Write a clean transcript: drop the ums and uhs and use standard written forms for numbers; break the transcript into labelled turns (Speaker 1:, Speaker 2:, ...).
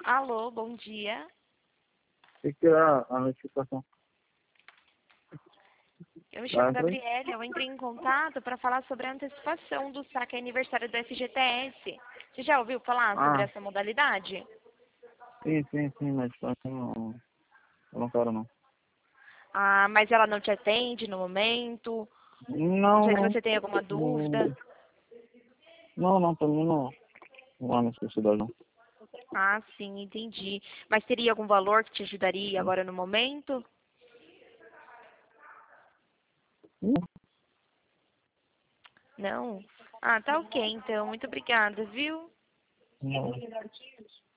Speaker 1: Alô, bom dia.
Speaker 2: Tem que tirar a notificação.
Speaker 1: Eu me chamo Gabriela, eu entrei em contato para falar sobre a antecipação do saque aniversário do FGTS. Você já ouviu falar sobre essa modalidade?
Speaker 2: Sim, mas eu não quero não.
Speaker 1: Ah, mas ela não te atende no momento? Não sei se
Speaker 2: Não,
Speaker 1: você tem alguma dúvida.
Speaker 2: pra mim não há necessidade não.
Speaker 1: Ah, sim, entendi. Mas teria algum valor que te ajudaria agora no momento? Não? Ah, tá ok então. Muito obrigada, viu?
Speaker 2: Não.